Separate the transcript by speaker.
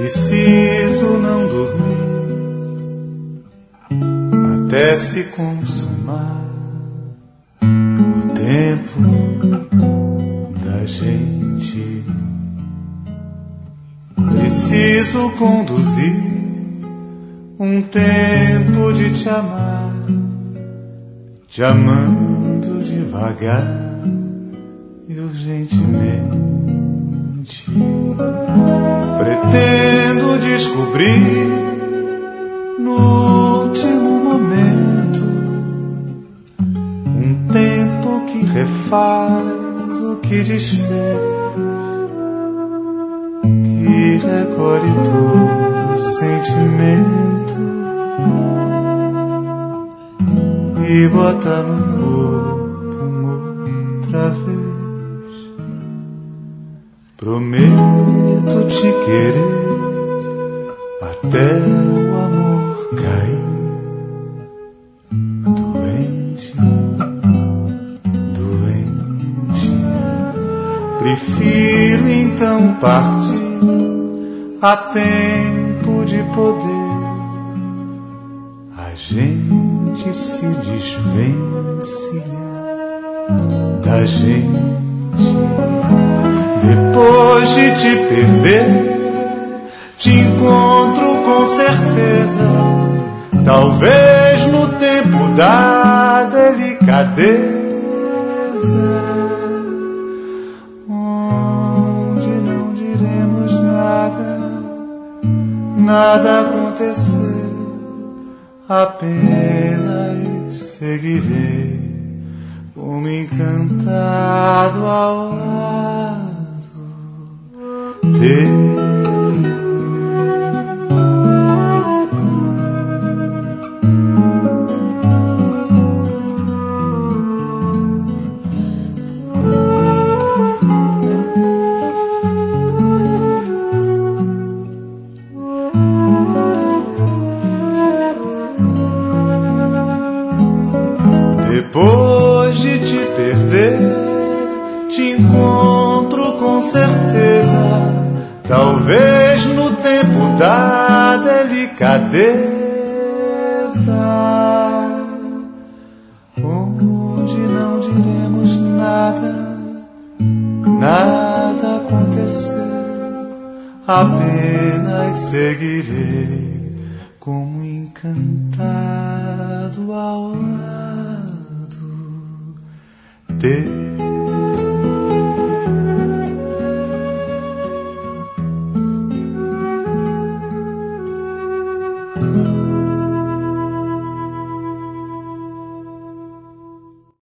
Speaker 1: Preciso não dormir até se consumar o tempo da gente. Preciso conduzir um tempo de te amar, te amando devagar e urgentemente. Pretendo descobrir no último momento um tempo que refaz o que desfez, que recolhe todo sentimento e bota no corpo uma outra vez. Prometo te querer até o amor cair. Doente, doente. Prefiro então partir a tempo de poder a gente se desvencilhar da gente. Depois de te perder, te encontro com certeza, talvez no tempo da delicadeza, onde não diremos nada, nada aconteceu, apenas seguirei como encantado ao lado teu. Depois de te perder, te encontro com certeza, talvez no tempo da delicadeza, onde não diremos nada, nada aconteceu, apenas seguirei como encantado ao lado teu.